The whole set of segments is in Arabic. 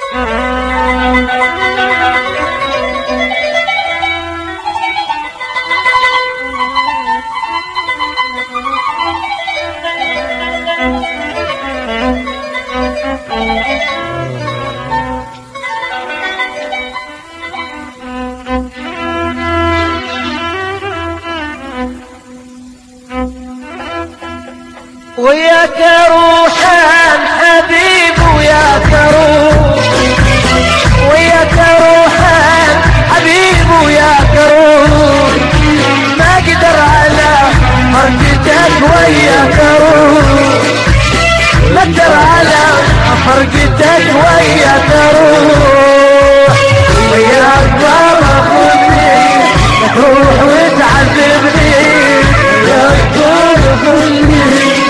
وياك روحان حبيب وياك روح، وياك روحان حبيب وياك روح، ما اقدر على فرقتك وياك روح، ما اقدر على فرقتك وياك روح، وياك بابا خذني تروح وتعذبني، وياك بابا خذني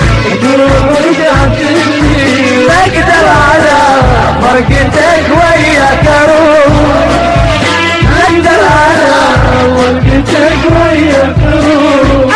ما اقدر على فرقتك وياك روح، ما اقدر على فرقتك وياك روح.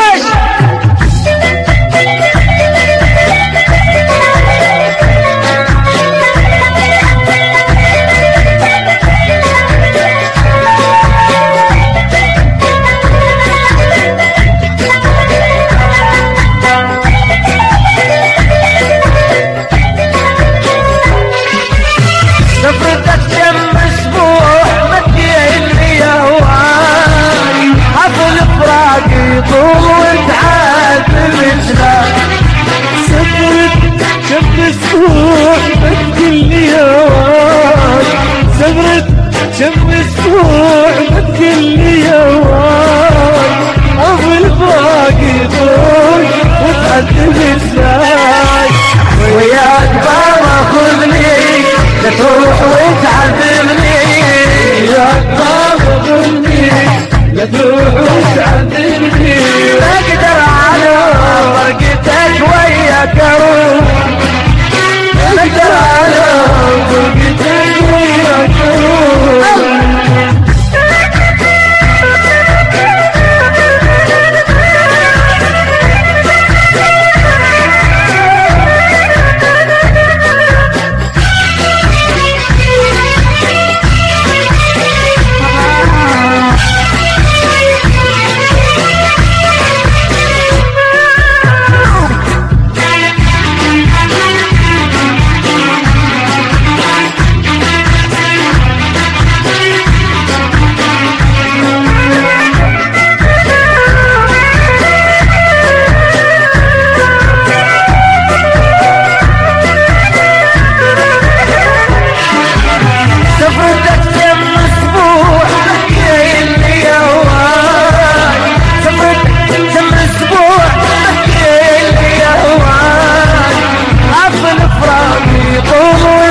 سفرتك كم اسبوع مديني يا هواي، حفل فراقي طول تعاتبتنا. سفرت كم اسبوع مديني يا هواي، سفرت كم اسبوع مديني يا هواي، حفل فراقي طول وتعاتبتنا. وياك بابا خذني لا تروح وتعذبني، وياك بابا خذني لا تروح وتعذبني، ما اقدر على فرقتك وياك روح، ما اقدر على فرقتك وياك روح. طول